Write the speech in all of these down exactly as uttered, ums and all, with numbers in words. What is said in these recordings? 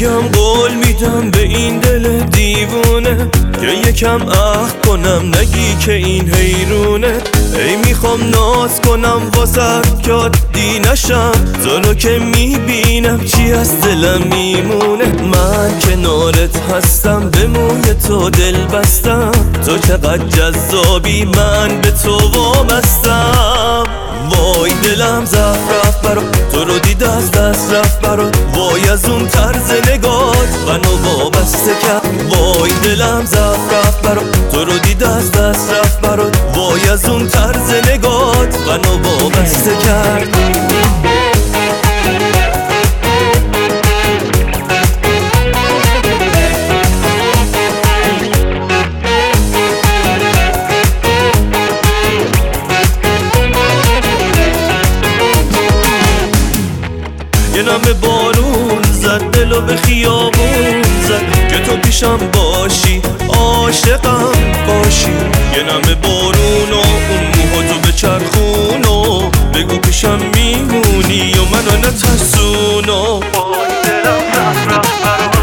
میگم قول میدم به این دل دیوونه که یکم عهد کنم نگی که این حیرونه. ای میخوام ناز کنم واسه که عادی نشم، تو رو که میبینم چی از دلم میمونه. من کنارت هستم به موی تو دل بستم، تو چقدر جذابی من به تو وابستم. وای دلم زهر رفت برا تو رو دید از دست رفت برا، وای از اون طرز نگات منو وابسته کرد. وای دلم زهر رفت برا تو رو دید از دست رفت برا، وای از اون طرز نگات منو وابسته کرد. یه نم بارون زد دلو به خیابون زد که تو پیشم باشی عاشقم باشی. یه نم بارون و اون موها تو بچرخون و بگو پیشم میمونی و منو نترسون. و دلم رفت رفت برام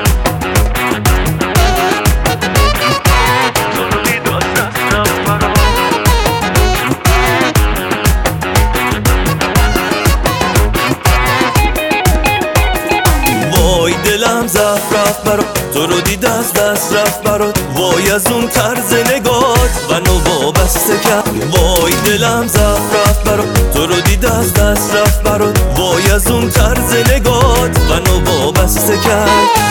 دلم زهر رفت برات تو رو دید از دست رفت برات، وای از اون طرز نگات منو وابسته کرد. وای دلم زهر رفت برات تو رو دید از دست رفت برات، وای از اون طرز نگات منو وابسته کرد.